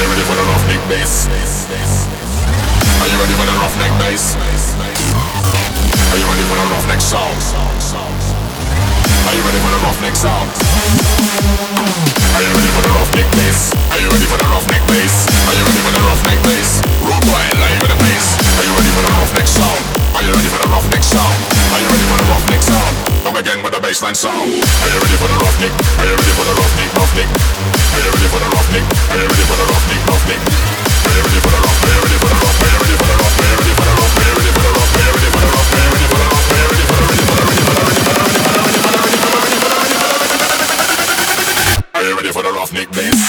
you ready for the roughneck bass? Are you ready for the roughneck bass? Are you ready for the roughneck sound? Are you ready for the roughneck sound? Are you ready for the roughneck bass? Are you ready for the roughneck bass? Are you ready for the roughneck bass? Road boy, live with the bass. Are you ready for the roughneck sound? Are you ready for the roughneck sound? Are you ready for the roughneck sound? Come again with the bassline sound. Are you ready for the roughneck? Are you ready for the roughneck, roughneck? Are you ready for the roughneck? Are you ready for the roughneck, roughneck? Are you ready for the rough? Are you ready for the rough? Are you ready for the rough? Are you ready for the rough? Are you ready for the rough? Are you ready for the rough? Are you ready for the rough? Are you ready for the ready for the ready for the ready for the ready for the ready for the ready for the ready for the ready for the ready. Are you ready for the roughneck bass?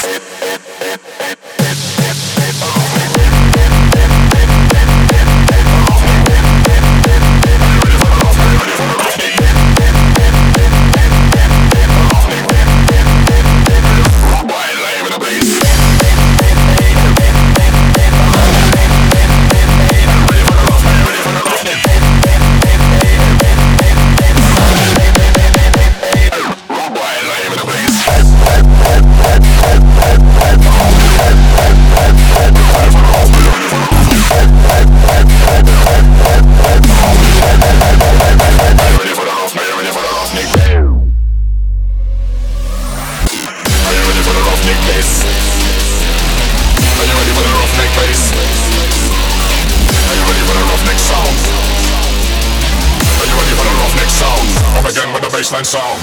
Bassline sound.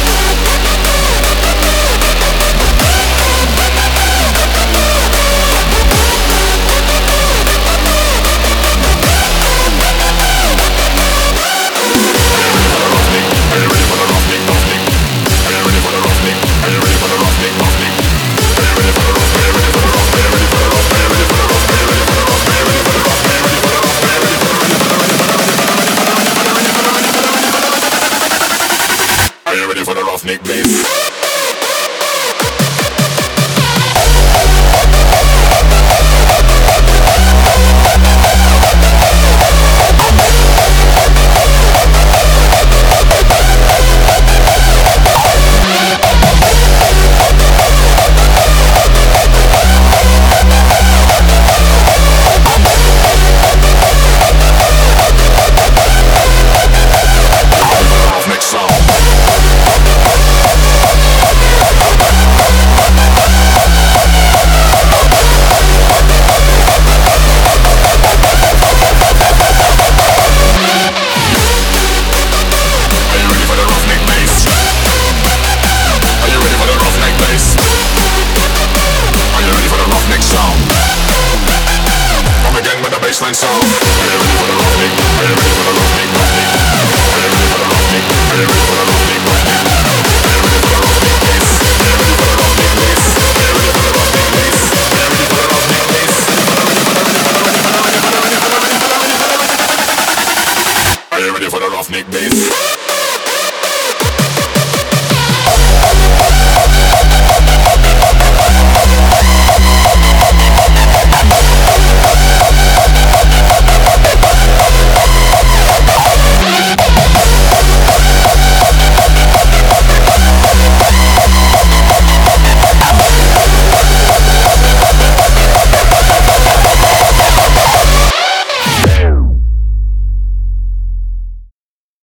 Are you ready for the roughneck bass? Bassline sound.